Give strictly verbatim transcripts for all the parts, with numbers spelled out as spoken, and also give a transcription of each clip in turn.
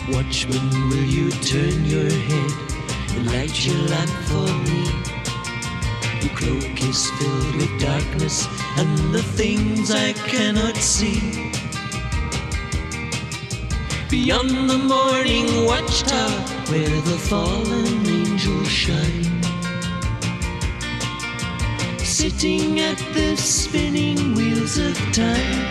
Watchman, will you turn your head and light your lamp for me? Your cloak is filled with darkness and the things I cannot see. Beyond the morning watchtower where the fallen angels shine, sitting at the spinning wheels of time,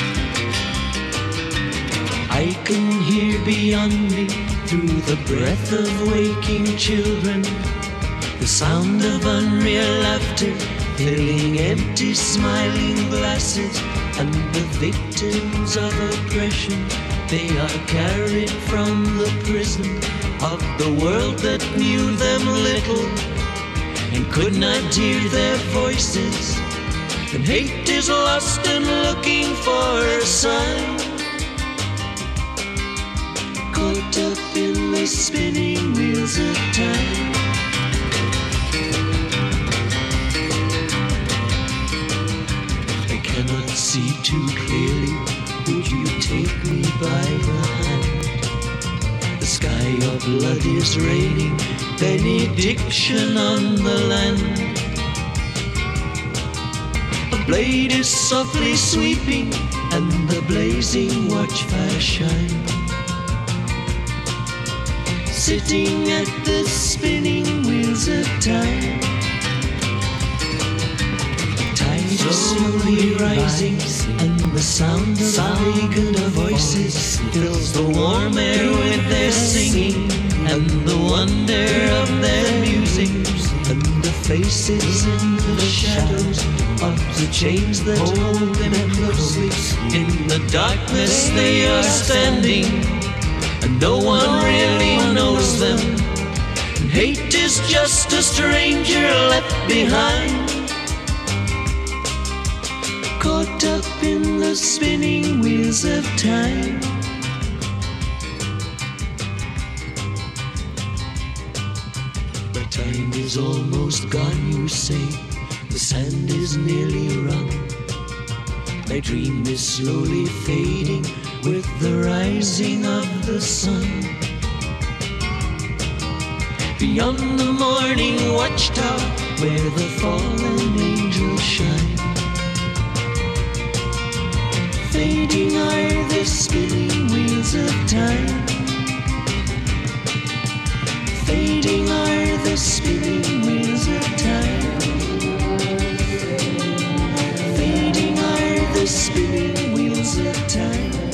I can hear beyond me, through the breath of waking children, the sound of unreal laughter filling empty smiling glasses, and the victims of oppression, they are carried from the prison of the world that knew them little and could not hear their voices. And hate is lost and looking for a sign, caught up in the spinning wheels of time. I cannot see too clearly, would you take me by the hand? The sky of blood is raining, benediction on the land. A blade is softly sweeping and the blazing watchfire shine, sitting at the spinning wheels of time. Tide is slowly rising and the sound of vacant voices fills the warm air with their singing and the wonder of their music, and the faces in the shadows of the chains that hold them closely. In the darkness they are standing and no one really knows them. And hate is just a stranger left behind, caught up in the spinning wheels of time. The time is almost gone, you say, the sand is nearly run. My dream is slowly fading with the rising of the sun. Beyond the morning watchtower where the fallen angels shine, fading are the spinning wheels of time. Fading are the spinning wheels of time. Fading are the spinning wheels of time.